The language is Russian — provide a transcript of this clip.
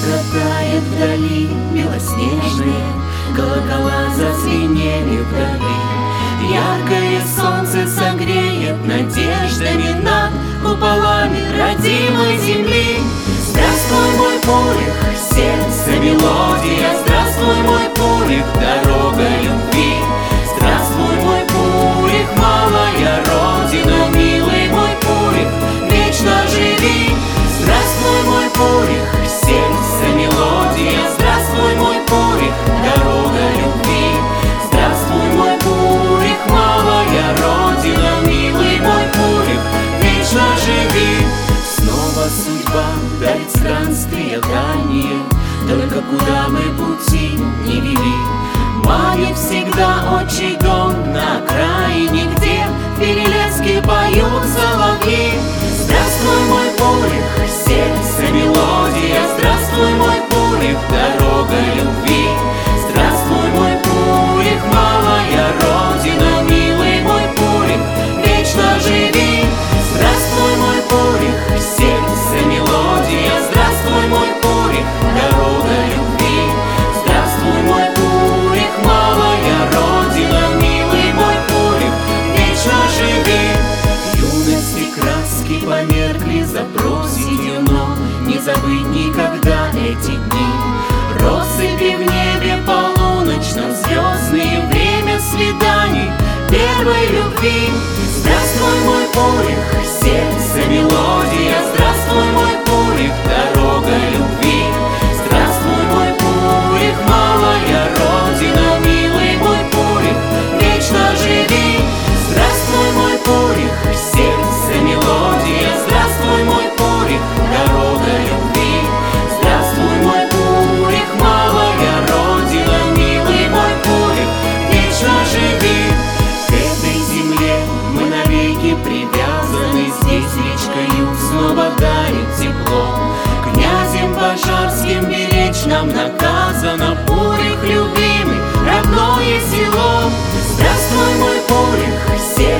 рокотает вдали белоснежные, колокола зазвенели вдали. Яркое солнце согреет надеждами над куполами родимой земли. Здравствуй, мой Пурих, сердце мелодия, здравствуй, мой Пурих, дорога любви. Здравствуй, мой Пурих, малая родина, милый мой Пурих, вечно живи. Здравствуй, мой Пурих, сердце мелодия, здравствуй, мой Пурих, дорога любви. Здравствуй, мой Пурих, малая родина, милый мой Пурих, вечно живи. Снова судьба дарит странствия дальние, только куда мы пути не вели. Манит всегда отчий дом на окраине, где в Перелеске поют соловьи. Здравствуй, мой Пурих, сердце мелодия, здравствуй, мой Пурих, дорога любви. Здравствуй, мой Пурих, малая родина, милый мой Пурих, вечно живи. Здравствуй, мой Пурих, сердце мелодия, здравствуй, мой Пурих, дорога любви. Здравствуй, мой Пурих, малая родина, милый мой Пурих, вечно живи. Юности краски померкли за проседью, но не забыть никогда эти дни. Россыпи в небе полуночном, звездные, время свиданий, первой любви. Здравствуй, мой Пурих, сердце мелодия, здравствуй, мой Пурих, дорога любви. Здравствуй, мой Пурих, малая родина, милый мой Пурих, вечно живи. Здравствуй, мой Пурих, сердце мелодия, здравствуй, мой Пурих, дорога любви. Здравствуй, мой Пурих, малая родина, милый мой Пурих, вечно живи. К этой земле мы навеки привязаны, здесь речкою снова дарит тепло. Князем Пожарским беречь нам наказано Пурих любимый, родное село. Здравствуй, мой Пурих, сердце